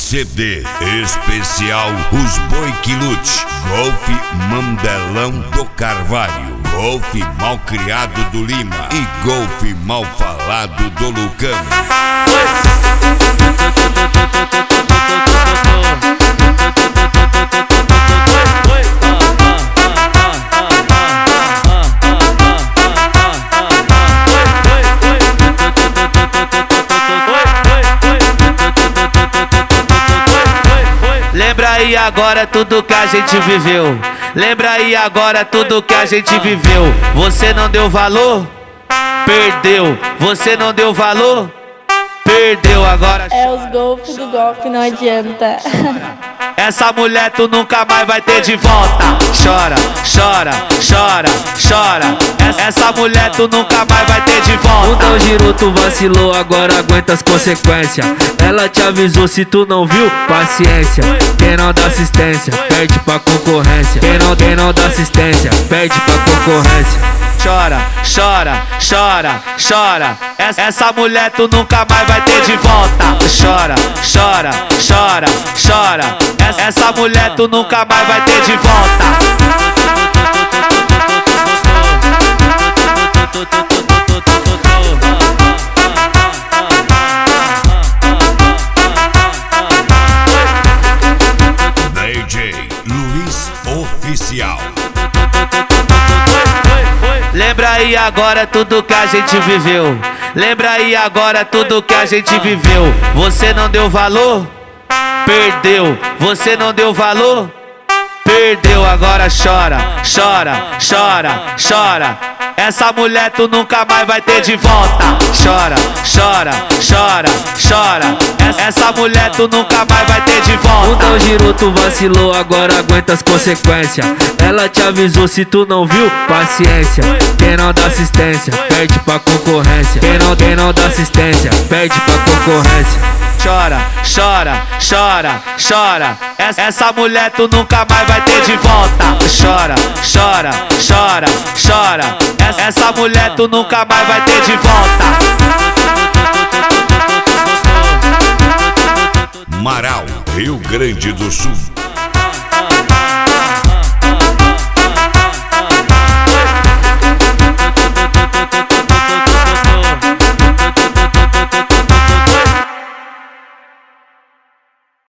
CD especial Os Boi que Lute, Golfe Mandelão do Carvalho, Golfe Malcriado do Lima e Golfe Mal Falado do Lucano. Lembra aí agora tudo que a gente viveu. Lembra aí agora tudo que a gente viveu. Você não deu valor? Perdeu. Você não deu valor? Perdeu. Agora é os golpes do golpe, não adianta. Essa mulher tu nunca mais vai ter de volta. Chora, chora, chora, chora. Essa mulher tu nunca mais vai ter de volta. Não deu giro, tu vacilou, agora aguenta as consequências. Ela te avisou, se tu não viu, paciência. Quem não dá assistência, perde pra concorrência. Quem não dá assistência, perde pra concorrência. Chora, chora, chora, chora. Essa mulher tu nunca mais vai ter de volta. Chora, chora, chora, chora. Essa mulher tu nunca mais vai ter de volta. DJ Luiz Oficial. Lembra aí agora tudo que a gente viveu. Lembra aí agora tudo que a gente viveu. Você não deu valor? Perdeu. Você não deu valor? Perdeu. Agora chora, chora, chora, chora. Essa mulher tu nunca mais vai ter de volta. Chora, chora, chora, chora. Essa mulher tu nunca mais vai ter de volta. Não deu giro, tu vacilou, agora aguenta as consequências. Ela te avisou, se tu não viu, paciência. Quem não dá assistência, perde pra concorrência. Quem não dá assistência, perde pra concorrência. Chora, chora, chora, chora. Essa mulher tu nunca mais vai ter de volta. Chora, chora, chora, chora. Essa mulher tu nunca mais vai ter de volta. Marau, Rio Grande do Sul.